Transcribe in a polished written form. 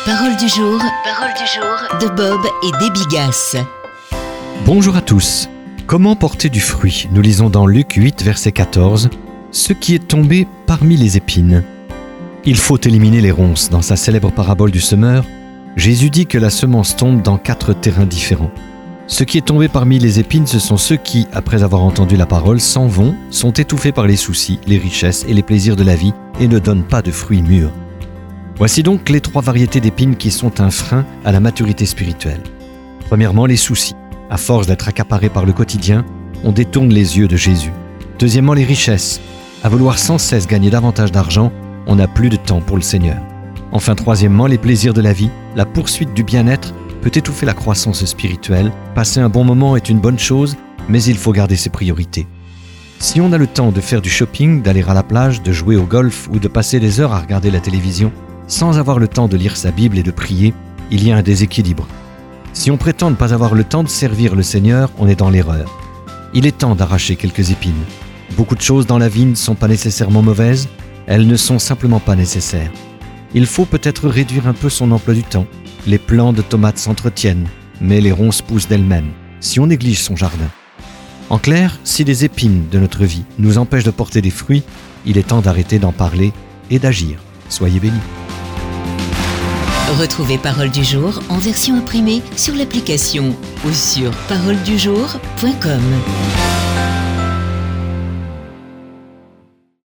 Parole du jour de Bob et Debbie Gass. Bonjour à tous. Comment porter du fruit ? Nous lisons dans Luc 8, verset 14, « Ce qui est tombé parmi les épines ». Il faut éliminer les ronces. Dans sa célèbre parabole du semeur, Jésus dit que la semence tombe dans 4 terrains différents. Ce qui est tombé parmi les épines, ce sont ceux qui, après avoir entendu la parole, s'en vont, sont étouffés par les soucis, les richesses et les plaisirs de la vie et ne donnent pas de fruits mûrs. Voici donc les 3 variétés d'épines qui sont un frein à la maturité spirituelle. Premièrement, les soucis. À force d'être accaparés par le quotidien, on détourne les yeux de Jésus. Deuxièmement, les richesses. À vouloir sans cesse gagner davantage d'argent, on n'a plus de temps pour le Seigneur. Enfin, troisièmement, les plaisirs de la vie. La poursuite du bien-être peut étouffer la croissance spirituelle. Passer un bon moment est une bonne chose, mais il faut garder ses priorités. Si on a le temps de faire du shopping, d'aller à la plage, de jouer au golf ou de passer des heures à regarder la télévision, sans avoir le temps de lire sa Bible et de prier, il y a un déséquilibre. Si on prétend ne pas avoir le temps de servir le Seigneur, on est dans l'erreur. Il est temps d'arracher quelques épines. Beaucoup de choses dans la vie ne sont pas nécessairement mauvaises, elles ne sont simplement pas nécessaires. Il faut peut-être réduire un peu son emploi du temps. Les plants de tomates s'entretiennent, mais les ronces poussent d'elles-mêmes, si on néglige son jardin. En clair, si les épines de notre vie nous empêchent de porter des fruits, il est temps d'arrêter d'en parler et d'agir. Soyez bénis. Retrouvez Parole du jour en version imprimée sur l'application ou sur paroledujour.com.